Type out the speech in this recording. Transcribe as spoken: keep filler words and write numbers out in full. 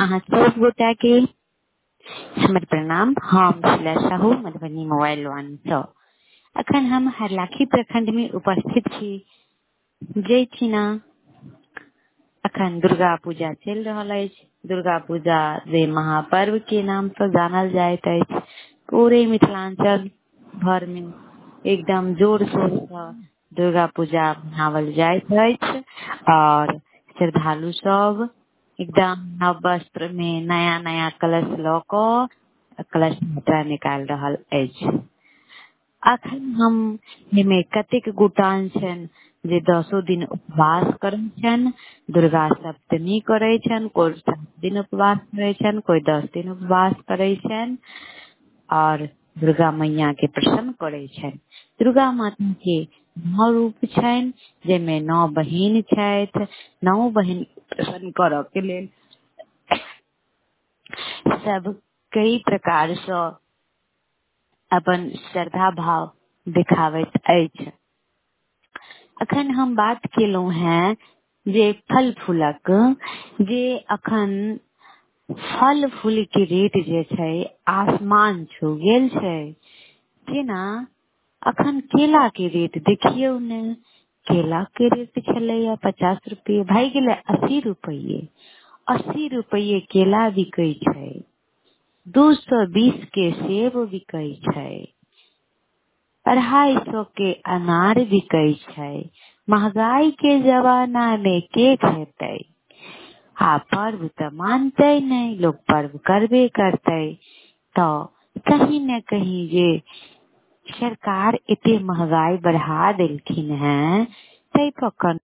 अहाँ सब गोटा के हमर प्रणाम। हम शीला साहू मधुबनी मोबाइल वन सँ अखन हम हरलाखी प्रखंड में उपस्थित छी। जे छी ना अखन दुर्गा पूजा चल रहल अछि। दुर्गा पूजा जे महापर्व के नाम से जानल जाइत अछि। पूरे मिथिलांचल भर में एकदम जोर शोर से दुर्गा पूजा मनावल जाइत अछि और श्रद्धालु सब एकदम नव वस्त्र में नया नया कलश ल क कलश यात्रा निकाल रहल अछि। अखन हम एमे कतेक गोटान छन जे दसो दिन उपवास करै छन, दुर्गा सप्तमी करै छन, कोई सात दिन उपवास करै छन, कोई दस दिन उपवास करै छन और दुर्गा मैया के प्रसन्न करै छन। दुर्गा माता के नौ रूप छन, जेमे नौ बहिन छथि। नौ बहिन प्रसन्न करऽ के लेल सब कई प्रकार से अपन श्रद्धा भाव दिखावैत अछि। अखन हम बात केलहुं हैं जे फल फूलक, जे अखन फल फूल के रेट जे छै आसमान छू गेल छै। जेना अखन केला के रेट देखियौ ने, केला के रेट छलैया पचास रुपये भाई गेलै अस्सी रुपये। अस्सी रुपये केला बिकै छै, दू सौ बीस के सेब बिकै छै, अढ़ाई सौ के अनार बिकै छै। महंगाई के जमाना में के खेतै? आ पर्व तो मानते नहीं, लोग पर्व करबे करते। तो कहीं न कहीं जे सरकार एते महंगाई बढ़ा देलखिन हैं, तै पर